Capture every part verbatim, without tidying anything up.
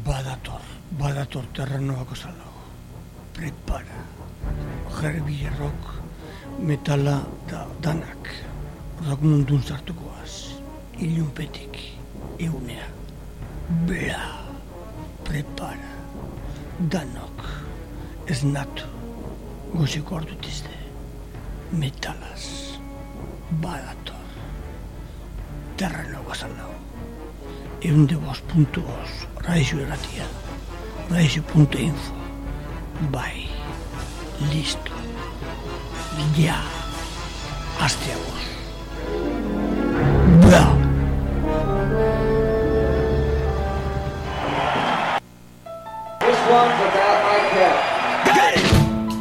Badator, badator terrenoako zalago. Prepara. Heavy rock, metala da danak. Rock mundun zartukoaz. Ilunpetik, eunea. Bla. Prepara. Danok. Esnatu. Guziko ordutizte. Metalaz. Badator. Terrenoako zalago. Eunde bost puntu bost. Raixo erratia. Raixo punto info. Bai. Listo. Ja. Asteagoz. Bra. This one's about my cat. Get it!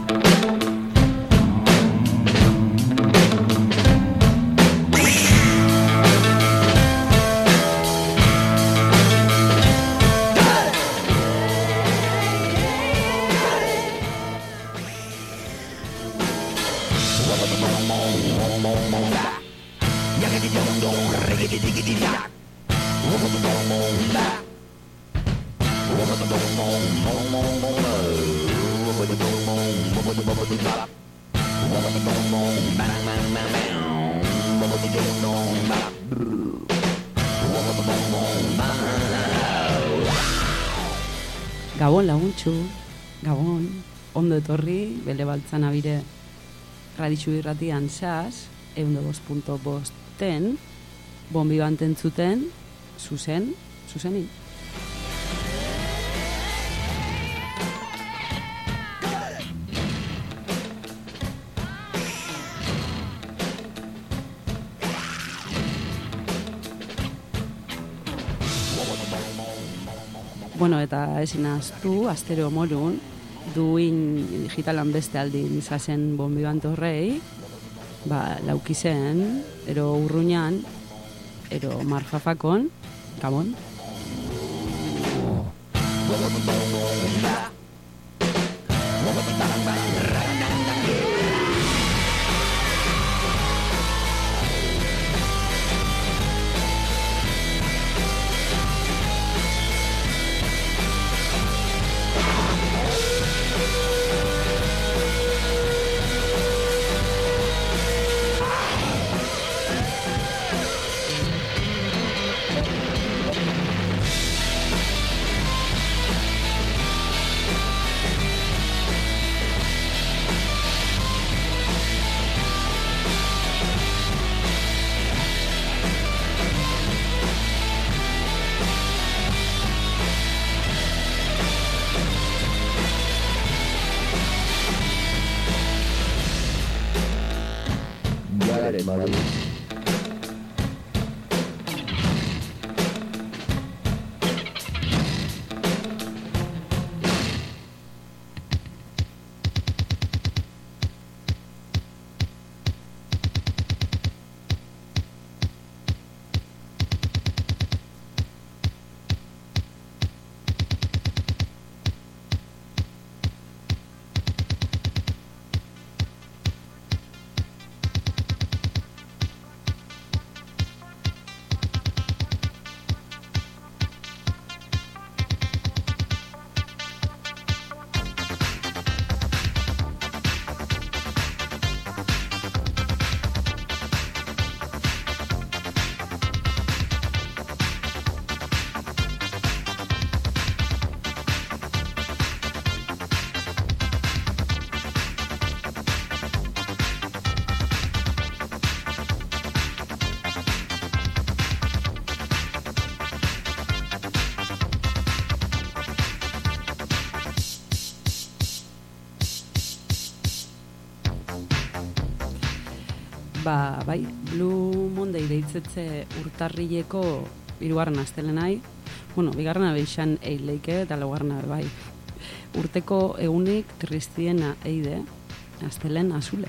Gabon laguntxu, Gabon, ondo etorri, bele baltzan abire raditxu irratian sas, eunde bost punto bosten, bombi bantentzuten, zuzen, zuzenin. Bueno, eta ezin aztu, astero morun, duin digitalan beste aldin izazen bombibante horrei, ba, laukizen, ero urruñan, ero marfafakon, Gabon. Ba, bai, Blue Monday deitzetze urtarrileko hirugarren astelenai. Bueno, bigarrena beixan eileike eta laugarrena bai. Urteko egunik tristiena eide, astelen azule.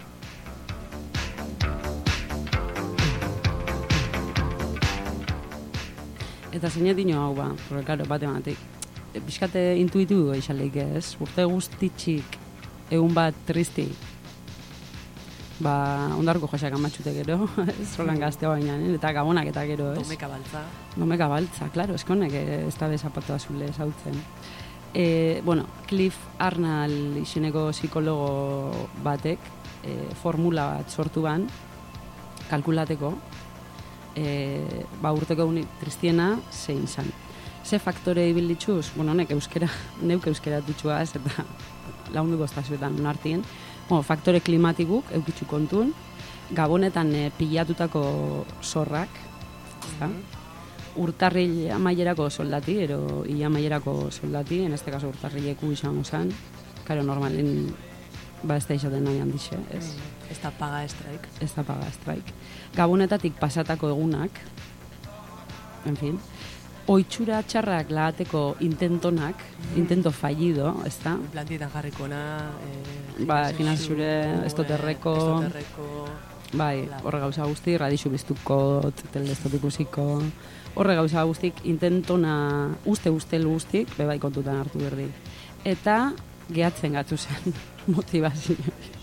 Eta zeinetik hau ba, porque claro, bate batek. Bizkate intuitibu eixaleik ez, urte guztitxik egun bat tristi. ba, ondarko joxak amatxute gero, ez rolan gazteo bainan, eta gabonak eta gero, ez? Domeka baltza. Domeka baltza, klaro, eskonek ez da bezapatoa zule zautzen. E, bueno, Cliff Arnall izeneko psikologo batek e, formula bat sortu ban, kalkulateko, e, ba, urteko uni, tristiena zein zan. Ze faktore ibilditxuz, bueno, honek euskera, neuk euskera dutxuaz, eta launduko estazuetan unartien, bueno, faktore klimatikuk eukitxu kontun, gabonetan e, pilatutako zorrak, eta, urtarril amaierako soldati, ero ia amaierako soldati, en este caso urtarrileku izango zan, karo normalen, ba ez da izaten nahi handixe, ez? Mm, ez da paga estraik. Ez da paga estraik. Gabonetatik pasatako egunak, en fin, oitxura txarrak lagateko intentonak, mm. intento fallido, ez da? Plantietan jarrikona, eh, ba, ginazure, estoterreko, estoterreko, bai, horre gauza guzti, radixu biztuko, teldestotikusiko, horre gauza guztik intentona uste-uste guztik, bebai kontutan hartu berdi. Eta gehatzen gatu zen motivazio.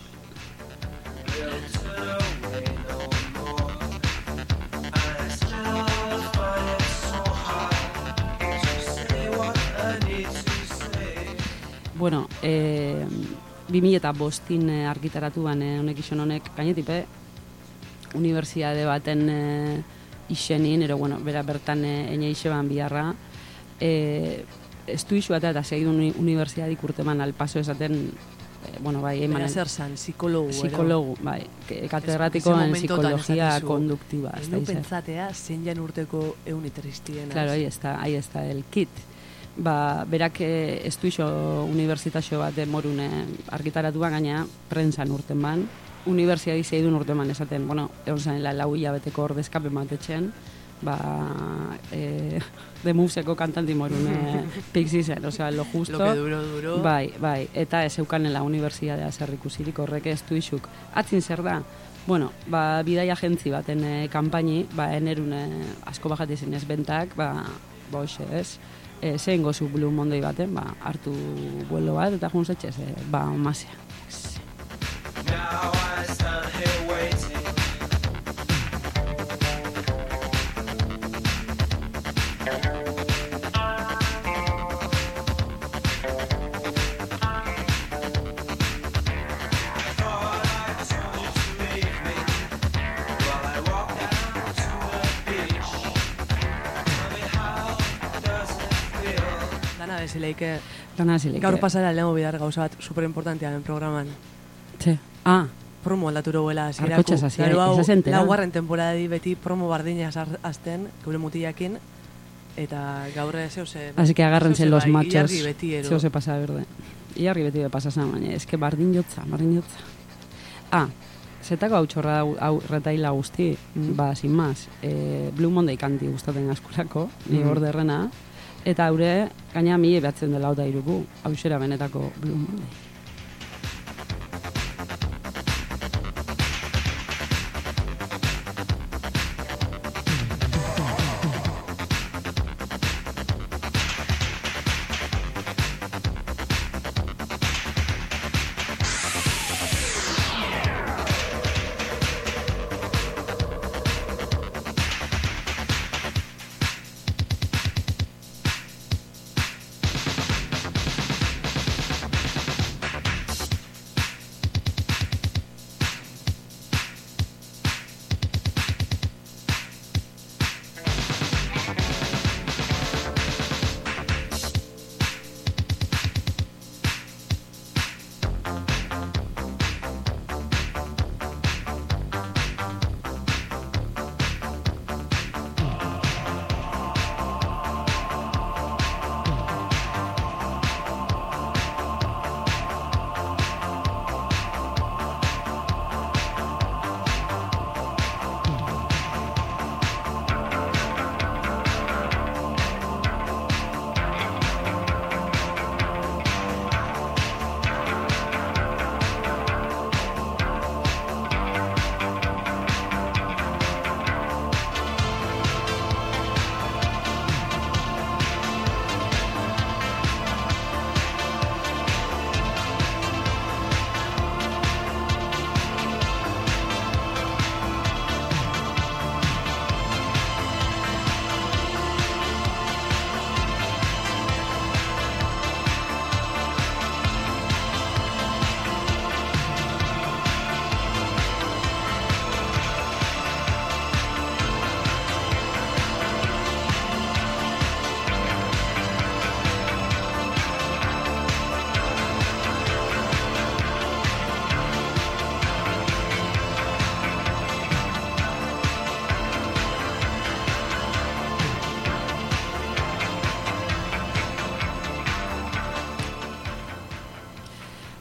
Bueno, eh, bi mila eta bostin argitaratu ban honek izan honek, gainetipe, unibertsiade baten e, izenin, ero, bueno, bera bertan ene ixe ban biharra, e, estu isu bat eta segidun unibertsiadik urteman alpaso esaten, e, bueno, bai, emanen. Bera zer zan, psikologu, psikologu, bai, katedratikoan psikologia konduktiba. Ez du pentsatea, zein jan urteko eunitristien. Claro, ahí está, ahí está el kit. Ba, berak ez du iso unibertsitaxo bat demorune argitaratuan gaina prentsan urten ban, unibertsiadi zeidun urten ban esaten, bueno, egon zanela lau hilabeteko ordezkapen batetxen, ba, e, de Museko kantanti morune pixi zen, osea, lo justo. Lo que duro, duro. Bai, bai, eta ez eukanela unibertsiadea zerrikusirik horrek ez du isuk. Atzin zer da? Bueno, ba, bidai agentzi baten e, kampaini, ba, enerune asko bajati zen ez bentak, ba, ba, hoxe, ez? E, zein gozu Blue Monday baten, ba, hartu vuelo bat, eta junzetxez, e, ba, masea. Zileike, Zileike. Gaur pasara lehenko bidar gauza bat superimportantea den programan. Txe, ah. Promo aldatu duela. Arkotxas hasi, ez entera. Laugarren temporada di beti promo bardina azten, gure mutilakin, eta gaur zeu ze... Así que agárrense los machos. Iargi beti, ero. Zeu ze pasa, berde. Iargi beti be pasasa, baina, ez que bardin jotza, bardin jotza. Ah, zetako hau txorra hau retaila guzti, mm. ba, sin más, eh, Blue Monday kanti gustaten askulako, mm. ni borderrena, eta haure, gaina mi behatzen dela ota iruku, hau xera benetako Blue Monday.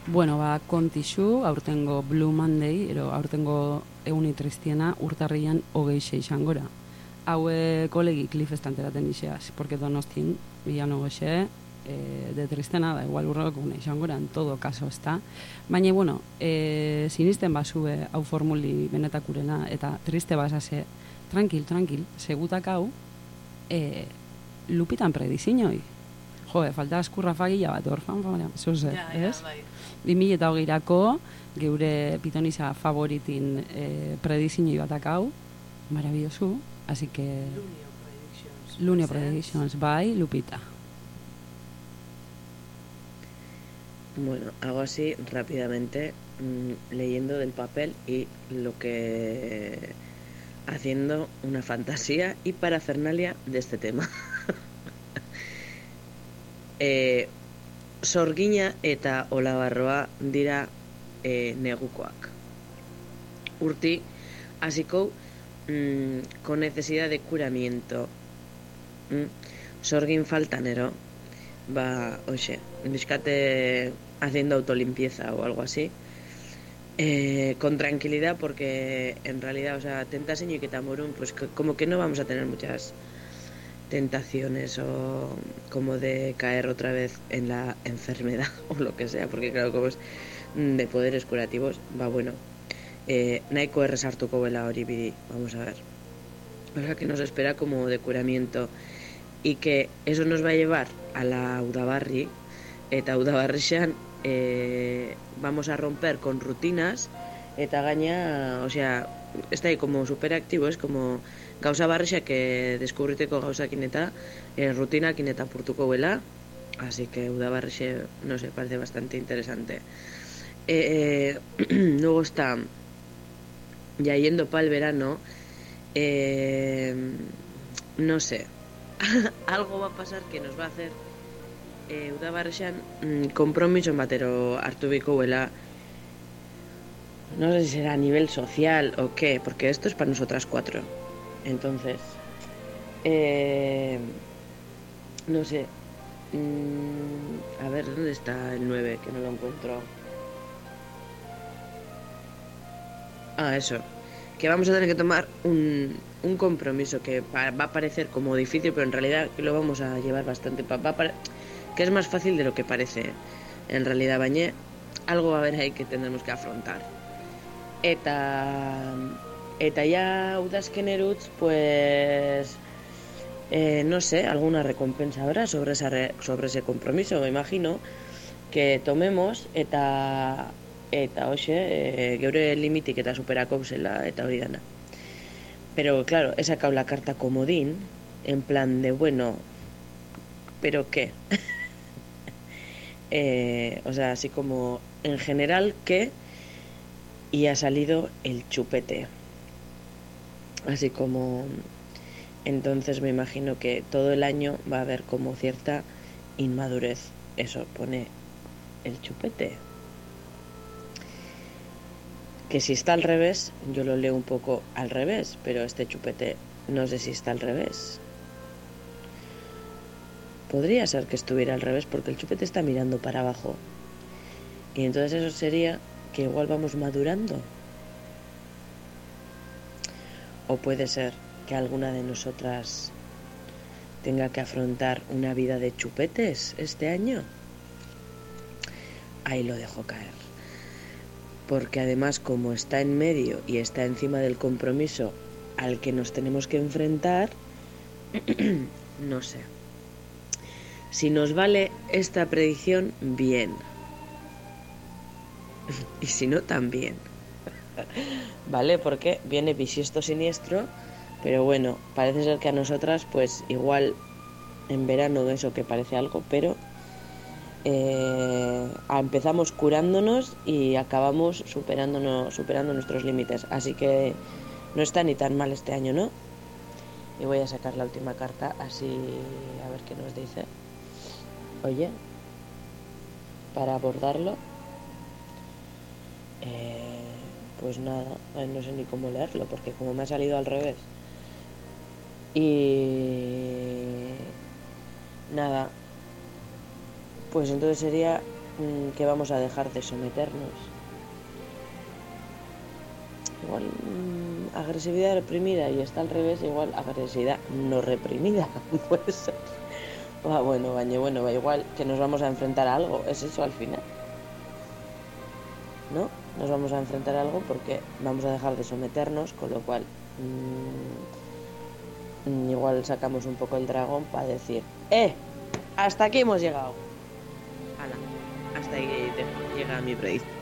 Bueno, ba, kontixu, aurtengo Blue Monday, ero aurtengo euni tristiena urtarrian hogei seixangora. Haue kolegi Cliff estanteraten iseaz, porque Donostin, bilan hogexe, eh, de tristena, da igual urrok une izangora, en todo caso, ez da. Baina, bueno, eh, sinisten basue hau formuli benetakurena, eta triste basase, tranquil, tranquil, segutak hau, eh, lupitan predizinoi. Jo, falta askurra fagila bat, orfan, familia, zuze, ez? bi mila eta hogeirako, geure pitoniza favoritin eh, predizinoi batak hau, maravillosu, así que... Lunio Predictions. Lunio Predictions, bai, Lupita. Bueno, hago así rápidamente, mmm, leyendo del papel y lo que... haciendo una fantasía y parafernalia de este tema. eh, Sorgina eta olabarroa dira eh, negukoak. Urti, hasiko mmm, con necesidad de curamiento. Mm? Sorgin faltanero. Va, oye, biscate haciendo autolimpieza o algo así. Eh, con tranquilidad, porque en realidad, o sea, tentación y que tamorun, pues que, como que no vamos a tener muchas tentaciones o como de caer otra vez en la enfermedad o lo que sea, porque claro, como es de poderes curativos, va bueno. Eh, Naiko R sartuko bela hori bidi, vamos a ver. O sea, que nos espera como de curamiento y que eso nos va a llevar a la Udabarri, eta Udabarrixan eh, vamos a romper con rutinas eta gaina, o sea, está ahí como súper activo, es como gauza barrixa que descubriteko gauzakin eta eh, rutinakin eta purtuko bela, así que Udabarrixe, no sé, parece bastante interesante. Eh, eh, luego está, ya yendo para el verano, eh, no sé, algo va a pasar que nos va a hacer eh, Udabarrexan mm, compromiso batero hartu biko huela. No sé si será a nivel social o qué, porque esto es para nosotras cuatro. Entonces, eh, no sé. Mm, a ver, ¿dónde está el nueve? Que no lo encuentro. Ah, eso. Que vamos a tener que tomar un, un compromiso que va, va a parecer como difícil, pero en realidad lo vamos a llevar bastante. Va, va para, que es más fácil de lo que parece. En realidad, bañé, algo va a haber ahí que tendremos que afrontar. Eta, eta ya udazkenerutz, pues, eh, no sé, alguna recompensa habrá sobre, esa re, sobre ese compromiso, me imagino, que tomemos eta, eta oxe, eh, geure limitik eta superako zela eta hori dana. Pero claro, he sacado la carta comodín, en plan de, bueno, ¿pero qué? eh, o sea, así como, en general, ¿qué? Y ha salido el chupete. Así como... Entonces me imagino que todo el año va a haber como cierta inmadurez. Eso pone el chupete. Que si está al revés, yo lo leo un poco al revés, pero este chupete no sé si está al revés. Podría ser que estuviera al revés porque el chupete está mirando para abajo. Y entonces eso sería... que igual vamos madurando. O puede ser que alguna de nosotras tenga que afrontar una vida de chupetes este año. Ahí lo dejo caer. Porque además, como está en medio y está encima del compromiso al que nos tenemos que enfrentar, no sé. Si nos vale esta predicción, bien. Y si no, también. ¿Vale? Porque viene bisiesto siniestro, pero bueno, parece ser que a nosotras, pues igual en verano eso que parece algo, pero eh, empezamos curándonos y acabamos superándonos, superando nuestros límites. Así que no está ni tan mal este año, ¿no? Y voy a sacar la última carta, así a ver qué nos dice. Oye, para abordarlo. Eh, pues nada, no sé ni cómo leerlo porque como me ha salido al revés. Y nada, pues entonces sería mm, que vamos a dejar de someternos. Igual mmm, agresividad reprimida y está al revés, igual agresividad no reprimida, puede ser. Ah, bueno, baño, bueno, va igual que nos vamos a enfrentar a algo, es eso al final. ¿No? Nos vamos a enfrentar a algo porque vamos a dejar de someternos, con lo cual mmm, igual sacamos un poco el dragón para decir, ¡eh! Hasta aquí hemos llegado. Ala, hasta ahí llega mi predicción.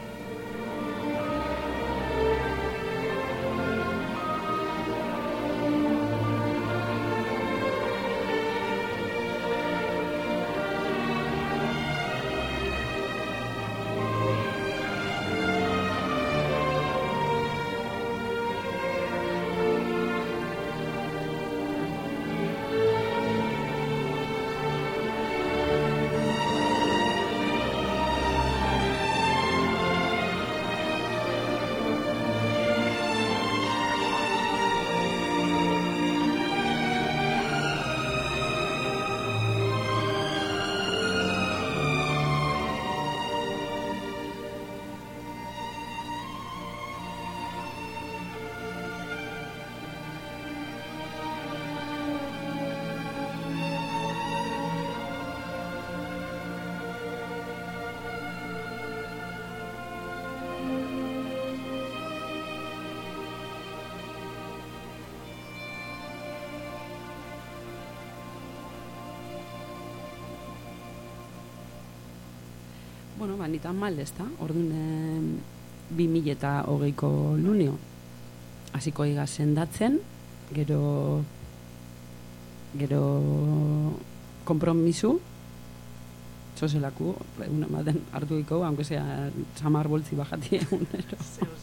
Bueno, ba, ni tan mal, ez da? Orduan, bi mila eta hogeiko lunio. Hasiko iga sendatzen, gero gero kompromisu, txoselaku, egun ematen hartu iko, aunque sea samar boltzi bajati egunero.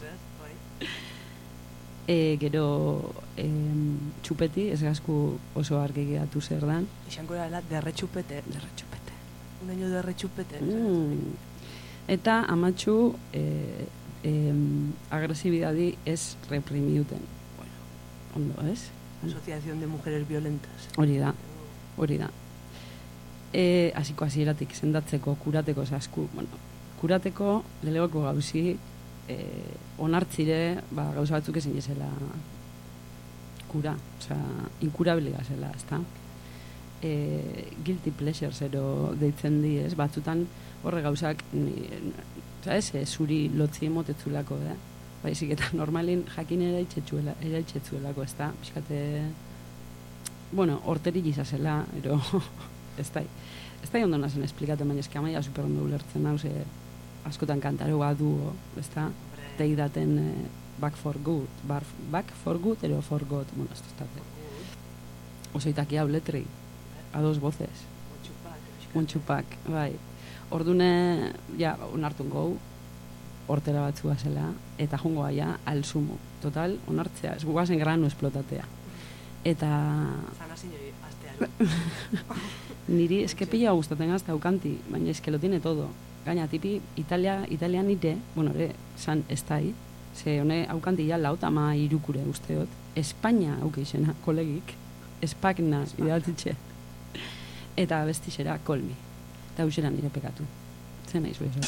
E, gero e, txupeti, ez gazku oso argi geratu zer dan. Izango dela derretxupete. Derretxupete. Un año derretxupete. Mm. Eta amatxu e, e, agresibidadi ez reprimiuten. Bueno, ondo, ez? Asociación de Mujeres Violentas. Hori da, hori da. E, hasiko hasieratik sendatzeko, kurateko zasku, bueno, kurateko lelegoko gauzi, e, onartzire, ba, gauza batzuk ezin ezela kura, osea, inkurabilia zela, ezta? E, guilty pleasures ero deitzen di, ez? Batzutan horre gauzak, ni, sabes, e, zuri lotzi emotetzulako, da? Baizik eta normalin jakin eraitzetzuela, eraitzetzuelako, ez da? Biskate, bueno, horteri gizazela, ero, ez da, ez da ondo nazen esplikaten, baina eski amaia super ondo ulertzen hau, ze askotan kantaroa du, ez da? Teidaten eh, back for good, bar, back for good, ero for god, bueno, ez da, oso itaki hau letri, a dos voces. Montxupak, bai. Ordune, ja, onartun gau, hortera batzua zela, eta jungo aia, alzumo. Total, onartzea, ez guazen granu esplotatea. Eta... Zana zinoi, astea. Niri eskepilla gustaten gazta aukanti, baina eske lo tiene todo. Gaina, tipi, Italia, italian ite, bueno, ere, san ez tai, ze hone aukanti ja lautama irukure usteot, Espainia aukeixena, kolegik, Espagna, idealtitxe. Eta bestixera, kolmi. Eta hauxera nire pekatu. Zer nahi zuen.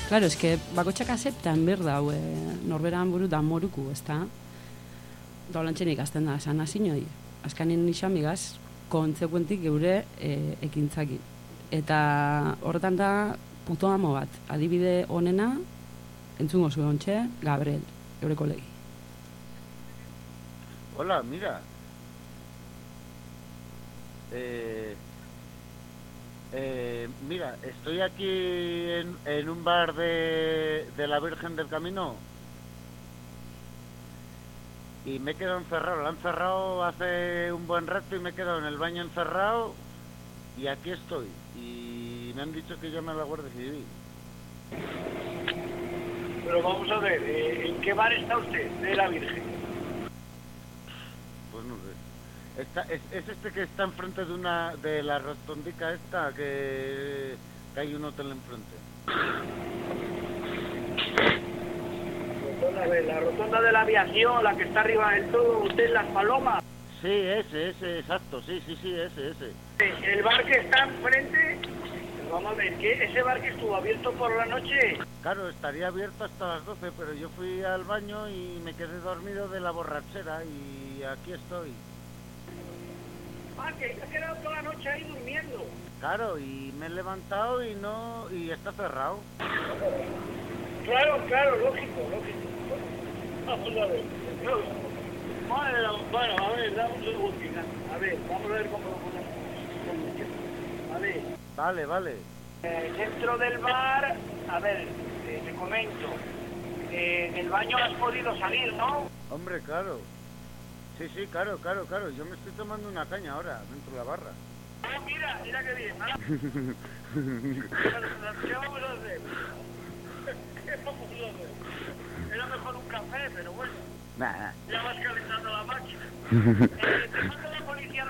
Claro, eske bakotxak azeptan berdau, e, norberan buru da moruku, ezta? Da holantxen ikasten da, esan azinoi. Azkanin isamigaz, kontzekuentik geure e, ekintzaki. Eta horretan da, puto amo bat, adibide onena, entzungo zuen ontxe, Gabriel, geure kolegi. Hola, mira. Eh, eh, mira, estoy aquí en, en un bar de, de la Virgen del Camino y me he quedado encerrado. Lo han cerrado hace un buen rato y me he quedado en el baño encerrado y aquí estoy. Y me han dicho que llame a la Guardia Civil. Pero vamos a ver, eh, ¿en qué bar está usted de la Virgen? Pues no sé. Está, es, es este que está enfrente de una de la rotondica esta que, que hay un hotel enfrente. A ver, la rotonda de la aviación, la que está arriba del todo, usted en Las Palomas. Sí, ese, ese, exacto, sí, sí, sí, ese, ese. El bar que está enfrente, vamos a ver, ¿qué? ¿Ese bar que estuvo abierto por la noche? Claro, estaría abierto hasta las doce, pero yo fui al baño y me quedé dormido de la borrachera y aquí estoy. Ah, que se ha quedado toda la noche ahí durmiendo. Claro, y me he levantado y no, y está cerrado. Claro, claro, lógico, lógico. Vamos a ver. Bueno, bueno, a ver, dame un segundito. A ver, vamos a ver cómo lo ponemos. A ver. Vale, vale. Eh, dentro del bar, a ver, eh, te comento. Eh, del baño has podido salir, ¿no? Hombre, claro. Sí, sí, claro, claro, claro. Yo me estoy tomando una caña ahora, dentro de la barra. Oh, mira, mira qué bien. ¿Ah? ¿Qué vamos a hacer? ¿Qué vamos a hacer? Era mejor un café, pero bueno. Nah. Ya vas calentando la máquina. Eh, te mando la policía.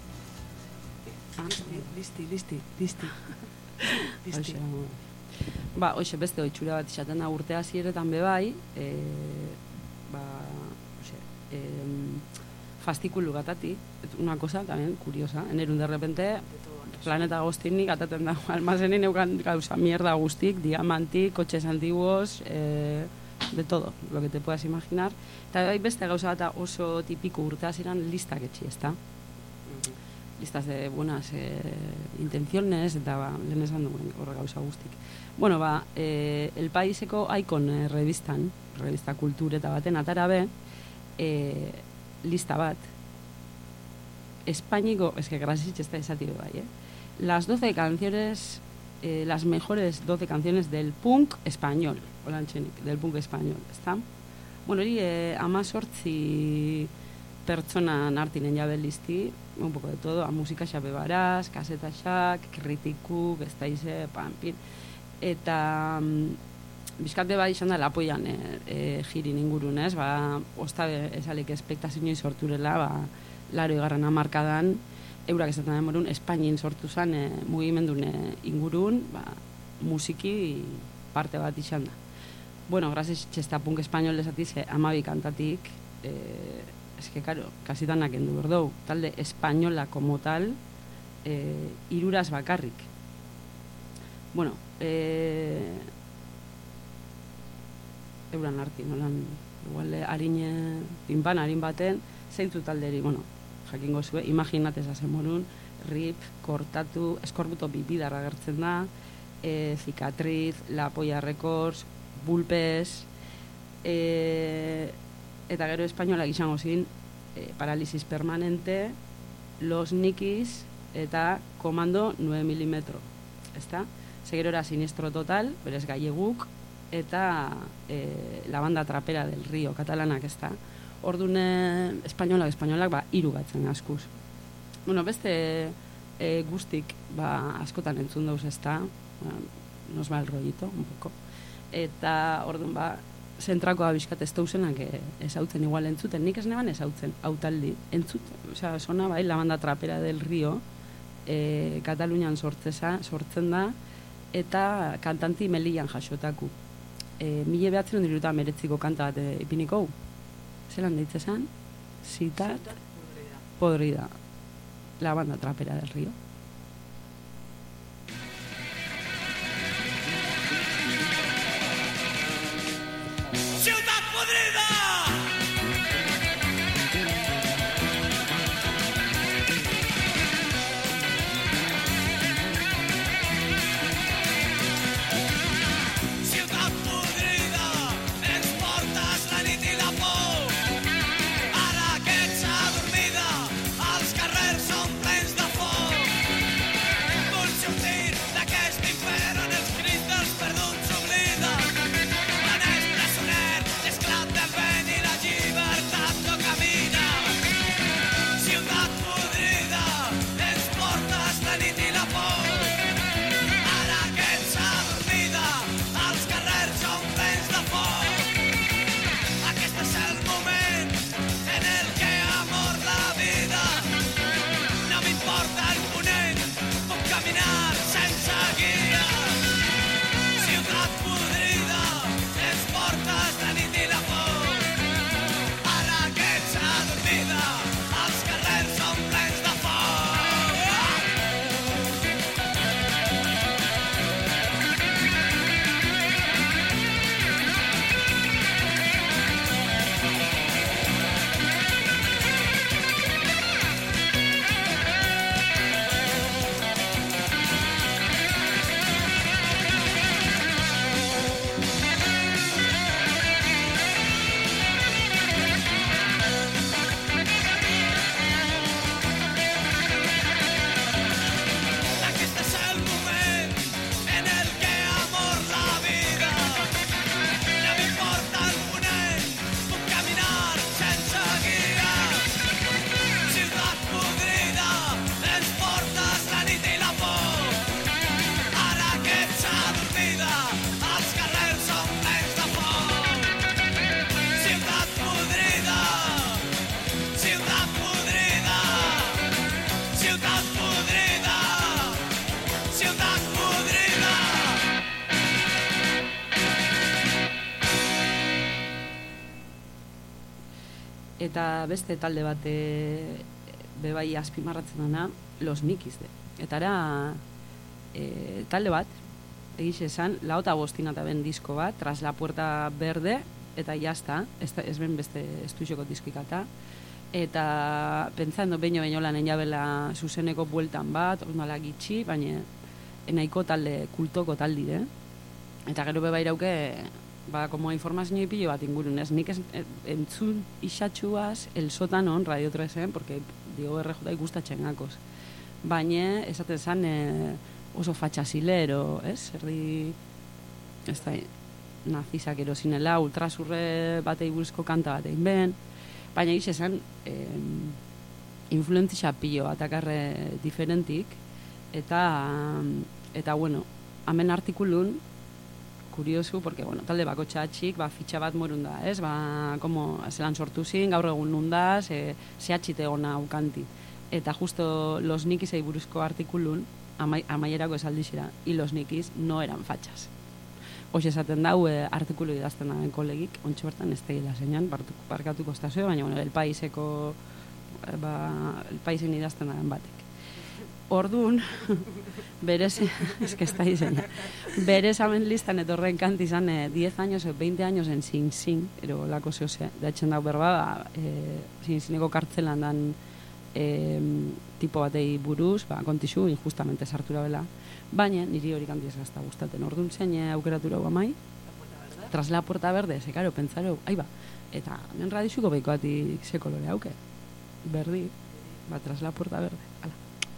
Listi, listi, listi. Listi. ba, hoxe, beste oitxura bat izaten da urte hasieretan bebai, e, ba, hoxe, e, fastikulu gatati, una cosa también curiosa, enerun de repente, planeta goztinik ataten da, almazenin eukan gauza mierda guztik, diamantik, kotxes antiguos, e, de todo, lo que te puedas imaginar. Eta bai beste gauza bat oso tipiko urte hasieran listak etxi, ezta? Listas de buenas eh, intenciones, eta ba, lehen esan duen horre gauza guztik. Bueno, ba, eh, El Paiseko Icon eh, revistan, revista kultureta baten atarabe, eh, lista bat, Espainiko, es que grasich está esatio bai, eh? Las doce canciones, eh, las mejores doce canciones del punk español, olantxenik, del punk español, ezta? Bueno, hori, eh, amazortzi pertsona nartinen jabe listi, un poco de todo, a musika xabe baraz, kaseta xak, kritikuk, ez daize, pampin, eta mm, bizkate bai izan da lapoian e, e, jirin ingurun, ez, ba, ostabe esalik espektazioi sorturela, ba, laro igarren amarkadan, eurak esaten demorun, Espainin sortu zen e, mugimendun e, ingurun, ba, musiki parte bat izan da. Bueno, grazes txesta punk espainol desatiz, e, amabi kantatik, e, es que, claro, kasi danak endu berdou, talde espainola como tal, e, iruraz bakarrik. Bueno, e, euran arti, nolan, igual, harine, pinpan, harin baten, zeintzu talderi, bueno, jakingo zue, imaginatez hazen morun, rip, kortatu, eskorbuto bibidarra gertzen da, e, Cicatriz, La Polla Records, Bulpes, e, eta gero espainolak izango zin, e, Paralisis Permanente, Los Nikis eta Komando nueve milimetro, ezta? Segerora Sinistro Total, berez Galleguk, eta e, La Banda Trapera del Río, katalanak, ezta? Orduan, espainolak, espainolak, ba, hiru batzen askuz. Bueno, beste e, guztik, ba, askotan entzun dauz, ezta? Ba, nos va el rollito, un poco. Eta, orduan, ba, zentrakoa bizkat ez dauzenak ezautzen igual entzuten, nik ez neban ezautzen, autaldi, entzuten, osea, sona bai, La Banda Trapera del Río, e, Katalunian sortzeza, sortzen da, eta kantanti Melian jasotaku. E, mile behatzen ondiruta meretziko kanta bat e, ipiniko, zelan deitzezan? Zitat podrida. La Banda Trapera del Río. Ciutat podrida! Ciutat podrida, ens portes la nit i la por. Ara que ets adormida, els carrers són plens de foc. Vull sortir d'aquest infern on els crits dels perduts s'obliden. Esclat de vent eta beste talde bat e, bebai azpimarratzen dena, Los Nikis de. Eta ara e, talde bat, egiz esan, lauta bostina eta ben disko bat, Tras la Puerta Verde, eta jazta, ez, ez ben beste estuixoko diskikata, eta pentsando beino beino lan enjabela zuzeneko bueltan bat, ondala gitxi, baina nahiko talde, kultoko taldi, eh? Eta gero beba irauke, ba, como informazio pilo bat ingurun, ez? Nik ez, entzun isatxuaz, el sotanon, Radio tresen, porque Diego R J ikustatzen gakoz. Baina, esaten zan, e, oso fatxasilero, ez? Erdi, ez da, nazizak erosinela, ultrasurre batei buruzko kanta bat egin ben, baina egiz esan, eh, influentzia pilo bat akarre diferentik, eta, eta bueno, hemen artikulun, kuriosu, porque, bueno, talde bako txatxik, ba, fitxa bat morun da, ez? Ba, como, zelan sortu zin, gaur egun nunda, ze, zehatxite gona ukanti. Eta justo Los Nikisei buruzko artikulun, amai, amaierako esaldixera, y Los Nikis no eran fachas. Hoxe esaten dau, e, artikulu idazten daben kolegik, ontsi bertan ez tegila zeinan, parkatuko estazio, baina, bueno, el paiseko, ba, el paisen idazten daben batek. Orduan, berez, es que ez da diseña, berez hamen listan etorren kanti izan eh, diez años, veinte años en Sing Sing, ero lako zeose, da etxen dau berba, eh, Sing Singeko kartzelan dan eh, tipo batei buruz, ba, kontixu, injustamente sartura bela, baina niri hori kanti ez gazta gustaten. Orduan zein aukeratura hau amai, Tras la Puerta Verde, ze karo, pentsaro, ahi ba, eta men radixuko behiko batik ze kolore hauke, berdi, ba, Tras la Puerta Verde, ala.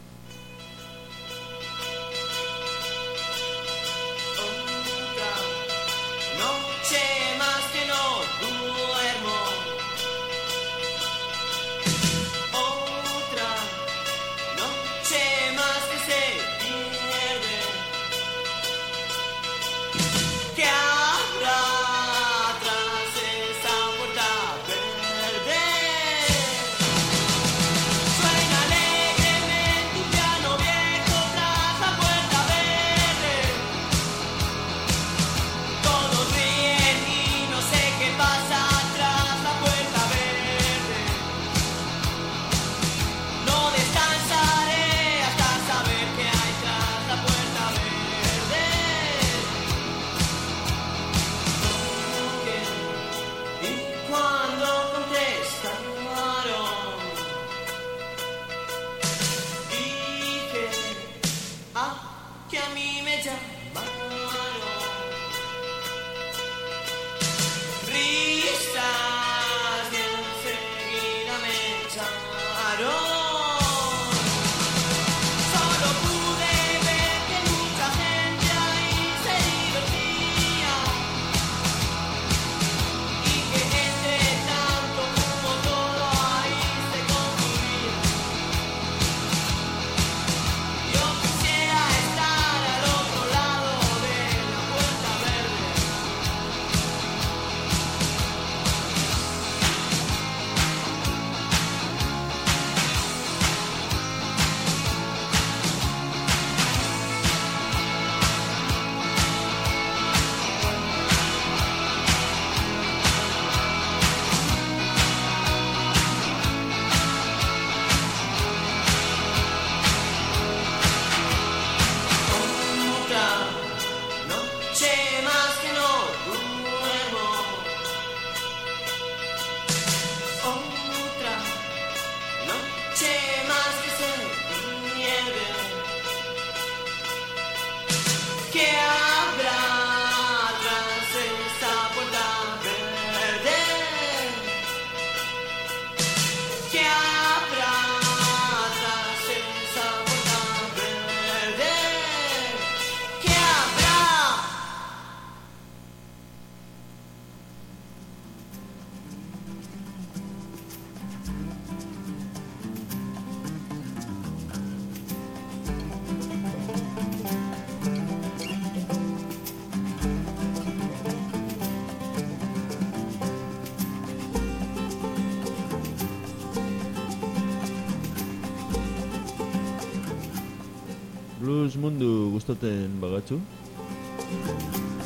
Blues mundu gustaten bagatzu?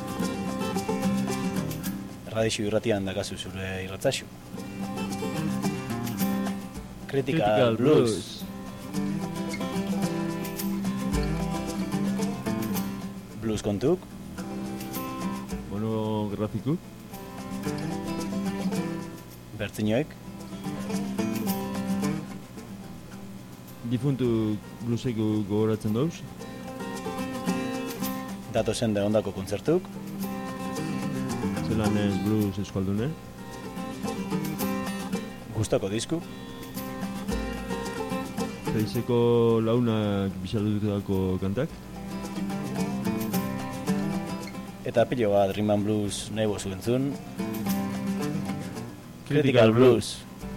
Radixu irratian dakazu zure irratzaxu. Critical Blues. Blues kontuk. Monografikuk. Bertzinoek. Difuntu blueseko gogoratzen dauz. Datozen de ondako kontzertuk. Zelan ez blues eskaldune. Gustoko disku. Reizeko launak bisalututako kantak. Eta pilo bat Rhythm and Blues nahi bozu entzun. Critical Blues.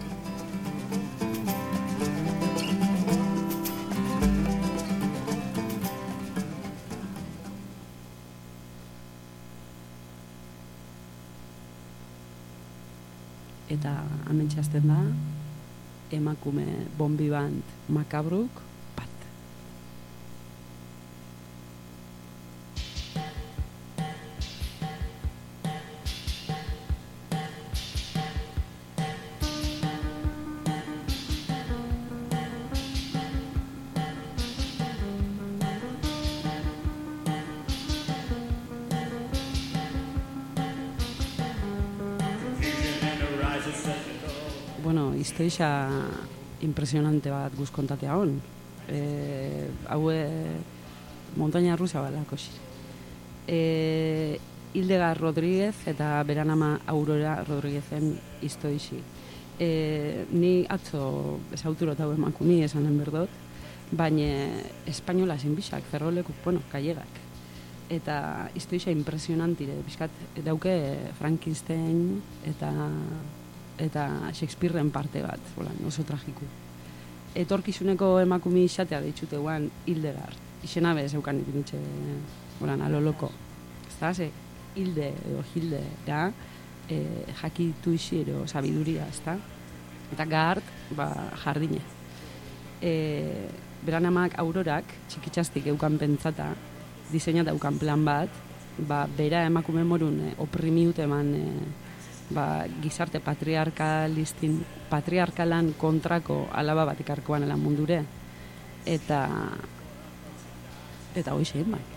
Eta hementxe hasten da emakume bombi band makabruk bat. Bueno, historia impresionante bat guz kontatea hon. E, haue montaña rusa balako xire. E, Hildegard Rodríguez eta beranama Aurora Rodríguezen historia. E, ni atzo esauturo eta hau emakuni esanen berdot, baina espainola zinbixak, ferrolekuk, bueno, gallegak. Eta historia impresionantire, bizkat dauke Frankenstein eta eta Shakespearen parte bat, bolan, oso tragiku. Etorkizuneko emakumi izatea deitzute guan Hildegard. Izena bez eukan ipinitxe, bolan, aloloko. Ez da, ze, Hilde, edo Hilde, da, e, jakitu isi ero sabiduria, ez da? Eta Gard, ba, jardine. E, beran amak Aurorak, txikitxastik eukan pentsata, diseinat eukan plan bat, ba, bera emakume morun e, oprimiut eman e, ba, gizarte patriarkalistin, patriarkalan kontrako alaba bat ikarkoan elan mundure. Eta eta hoi zein bai.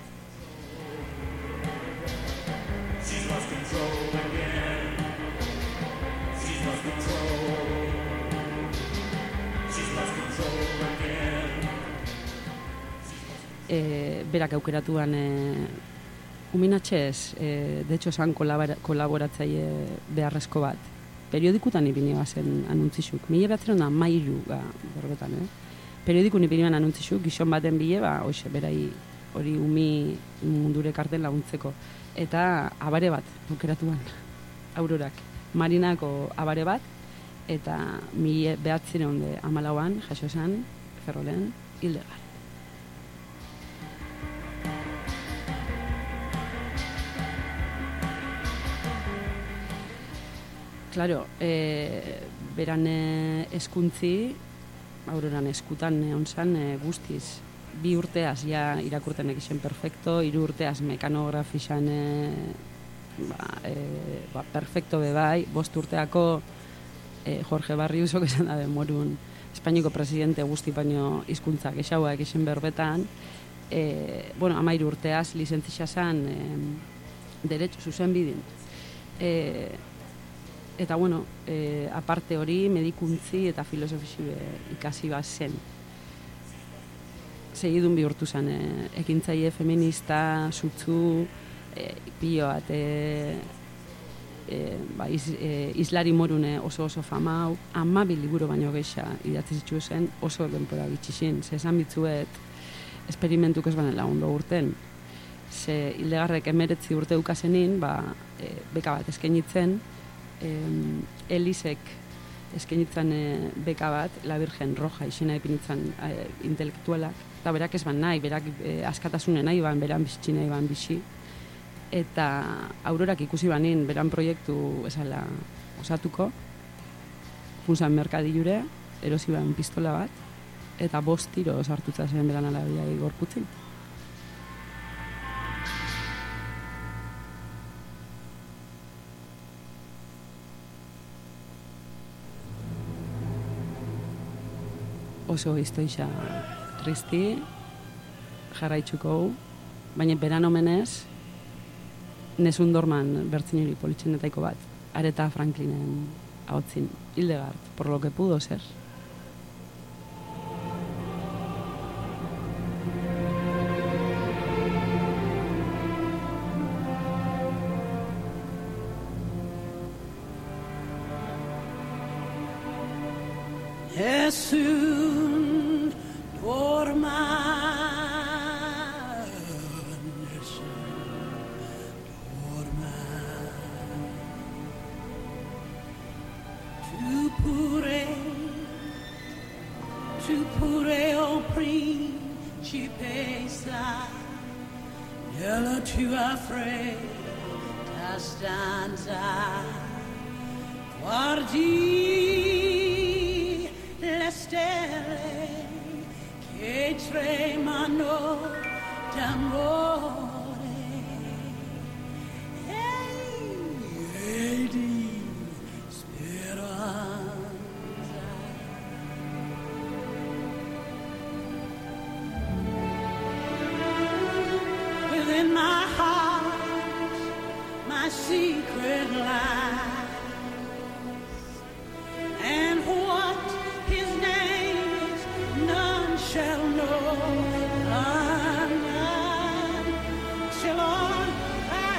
E, berak aukeratuan e, Uminatxez, e, de hecho, esan kolaboratzaile beharrezko bat. Periodikutan ipini bazen anuntzizuk. Mila batzen da mairu, ba, berbetan, eh? Periodikun ipini bazen anuntzizuk, gizon baten bile, ba, hoxe, berai, hori umi mundure karten laguntzeko. Eta abare bat, aukeratuan, Aurorak. Marinako abare bat, eta mila behatzen honde amalauan, jaso esan, ferrolen, Hildegard. Claro, e, beran eskuntzi, Auroran eskutan egon zan e, guztiz. Bi urteaz ja irakurten egiten perfecto, hiru urteaz mekanografizan e, ba, e, ba, perfecto bebai, bost urteako e, Jorge Barriusok esan da morun Espainiko presidente guzti baino hizkuntza gexaua egiten berbetan. E, bueno, amairu urteaz lizentzia zan e, derecho zuzen bidin. E, Eta, bueno, e, aparte hori, medikuntzi eta filosofisi ikasi bat zen. Segidun bihurtu zen, e, ekintzaile feminista, sutzu, e, pilo bat, e, e, ba, iz, e, islari morune oso oso famau, amabil liburu baino geisha idatzi zitzu zen, oso denpora bitxixin. Ze esan bitzuet, esperimentuk ez banela ondo urten. Ze Hildegarrek emeretzi urte ukazenin, ba, e, beka bat eskainitzen, Eh, Elisek eskainitzen eh, beka bat, La Virgen Roja izena ipinitzen eh, intelektualak, eta berak ez ban nahi, berak eh, askatasunen nahi ban, beran bizitsi nahi ban bizi. Eta Aurorak ikusi banin, beran proiektu esala osatuko, funzan merkadilure, erosi ban pistola bat, eta bost tiro sartutza zen beran alabia gorputzin. oso iztoixa tristi, jarraitzuko, baina beran omenez, Nessun Dorman bertzinuri politxenetaiko bat, Aretha Franklinen ahotzin, Hildegard, por lo que pudo ser. Nessun Dorman, tu pure, tu pure, oh principessa, nella tua fredda stanza, guardi le stelle che tremano d'amore e di speranza. Within my heart, my secret lies, and what his name is, none shall know. None, none shall on thy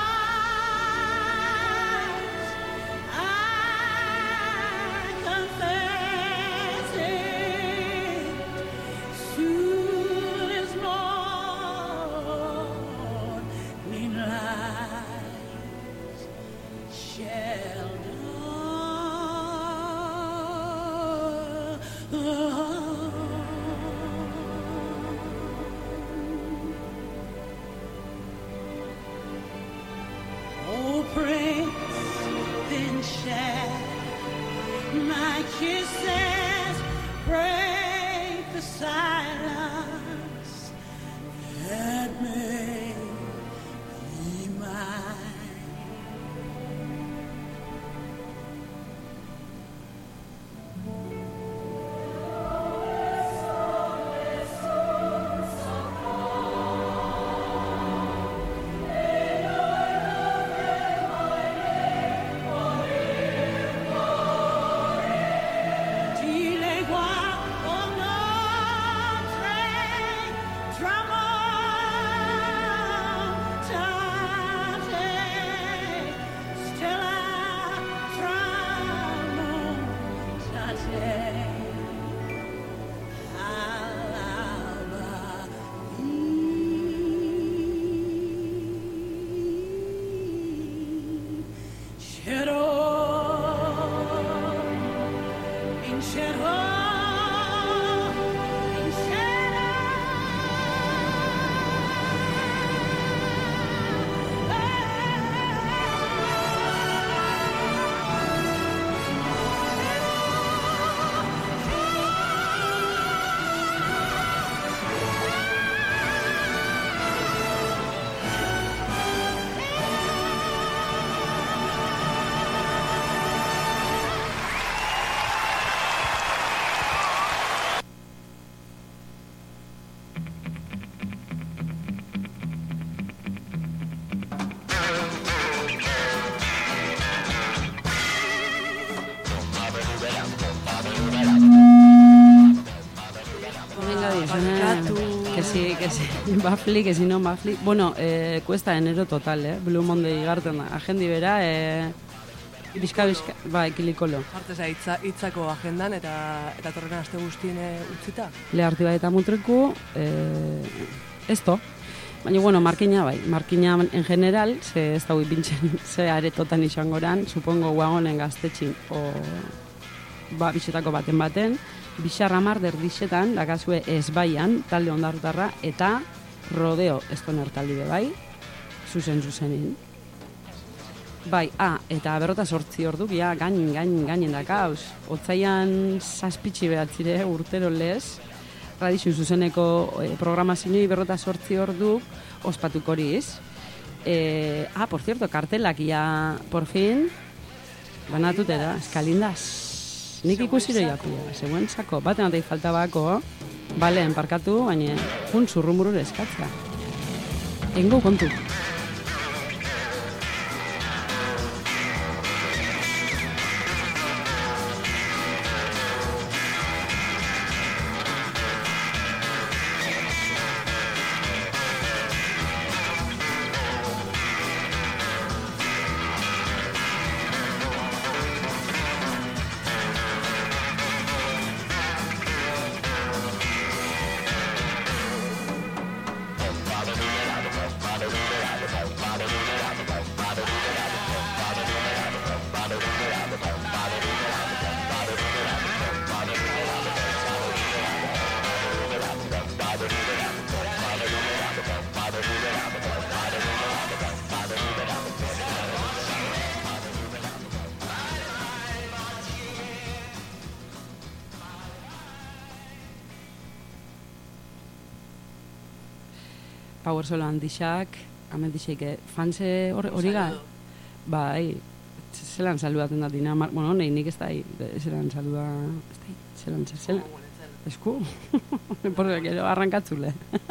hearts I confess it. Soon as morning light shall oh, Prince, then shall my kisses break the silence that may be mine. Que sí, que sí, Bafli, que si no Bafli. Bueno, eh, cuesta enero total, eh? Blue Monday garten da. Agendi bera, eh, bizka, bizka, ba, ekilikolo. Jarteza hitza, hitzako agendan eta eta torren aste guztien eh, utzita. Leharti bai eta mutreku, eh, esto. Baina, bueno, markina bai. Markina en general, ze ez dago ipintzen, ze aretotan izangoran, supongo guagonen gaztetxin, o ba, bixetako baten baten, Bixarra Marder dixetan, dakazue Ezbaian, talde ondarrutarra, eta Rodeo estoner talde bai, zuzen zuzenin. Bai, ah, eta berrota sortzi orduk, ja, gainin, gainin, gainin dakauz. Otzaian zazpitsi behatzire urtero lez, radizio zuzeneko eh, programazionoi berrota sortzi orduk, ospatuko horiz. Eh, ah, por cierto, kartelak, ja, por fin, banatute da, eskalindaz. nik ikusiro jakua, zegoen sako, baten ateik faltabako, baleen parkatu, baina jun zurrumurure eskatzea. Engo kontu. Power Solo handixak, amendixek, fanse hori ga, bai, zelan saludaten da dina, bueno, nahi nik ez da, zelan saluda, ez da, zelan, zelan, esku, porra, gero, arrankatzule.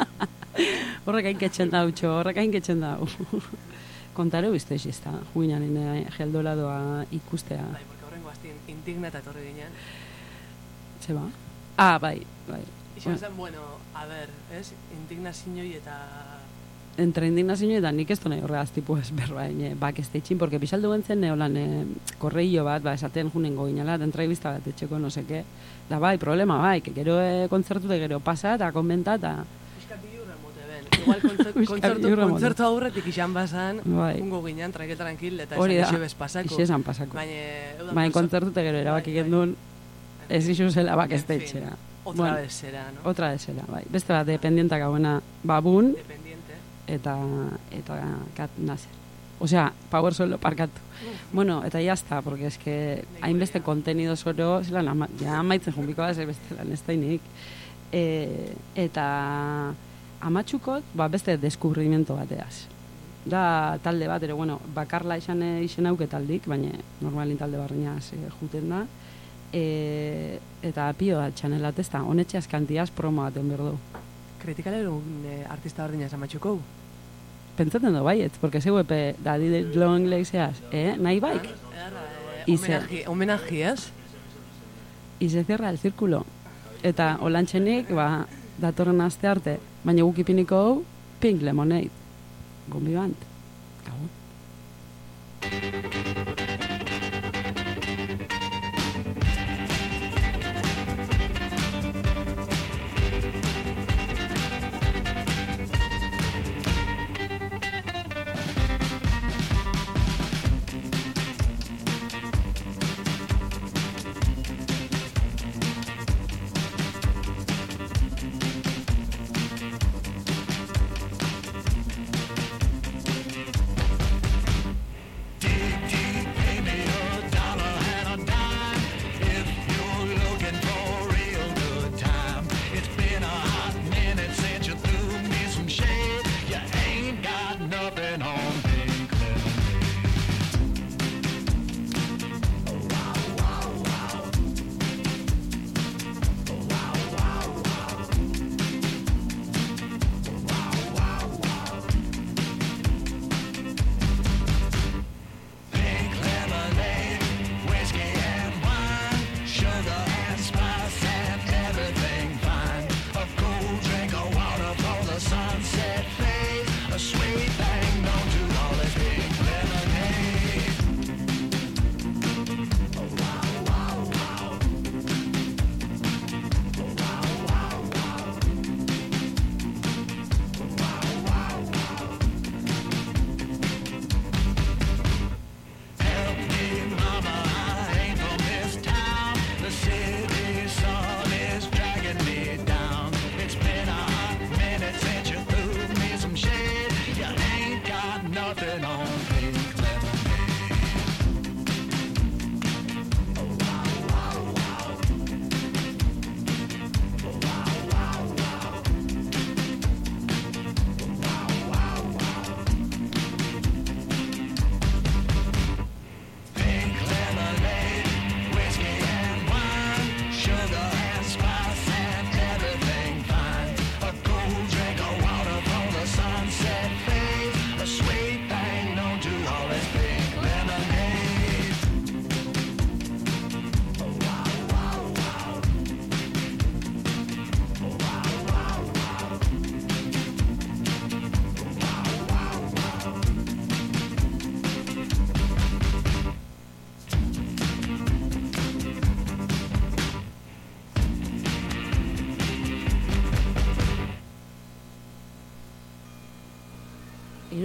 Horrek hainketzen da, utxo, horrek hainketzen da. Kontaro bizto ez da, juginaren geldola doa ikustea. Bai, porque horrengo aztien indignata etorri ginen. Zeba? Ah, bai, bai. Ixen zen, bueno, a ber, ez, indignazioi eta... Entre indignazioi eta nik ez du nahi horregaz tipu ez berbain, bak ez teitxin, porque pixaldu gentzen neolan eh, korreio bat, ba, esaten junengo ginala, entrevista bat etxeko no seke, da bai, problema bai, que gero eh, kontzertute gero pasa eta konbenta eta... Piskat bilurra mote ben, igual kontzertu, kontzertu aurretik izan basan, bai. Ungo ginen, tranquil, tranquil, eta esan iso bez pasako. Iso esan pasako. Baina... Baina kontzertute gero erabaki bai, gendun, bai. Ez iso zela bak ez teitxera. Otra bueno, desera, no? Otra desera, bai. Beste bat, dependientak hauena babun, Dependiente. eta, eta kat nazer. Osea, Power Solo parkatu. Uh. Bueno, eta jazta, porque es que hainbeste kontenido soro, zelan, ama, ja amaitzen jumbiko da, zer beste lan ez dainik. E, eta amatxukot, ba, beste deskubrimiento bateaz. Da talde bat, ero, bueno, bakarla izan izen hauke taldik, baina normalin talde barriñaz e, juten da. E, eta pio da txanelat ez da, honetxeaz kantiaz promo bat on berdu. Kritikaleru un artista bardina zamatxuko? Pentsaten do baiet, porque zeu epe da di long lexias, eh, nahi baik. Homenajiaz? Y se cierra el círculo. Eta olantxenik, ba, datorren aste arte, baina gukipiniko hau, Pink Lemonade. Gombi bant. Gabon. Deep, deep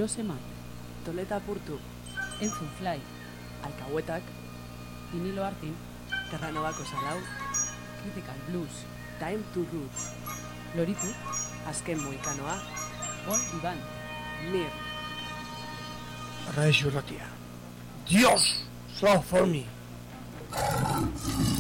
Erosemat. Toleta Purtu. Entzun Fly. Alcahuetak. Vinilo Artin. Terranobako Salau. Critical Blues. Time to Root. Loritu. Azken Moikanoa. Bon Iban. Mir. Radio Ratia. Dios, so for me.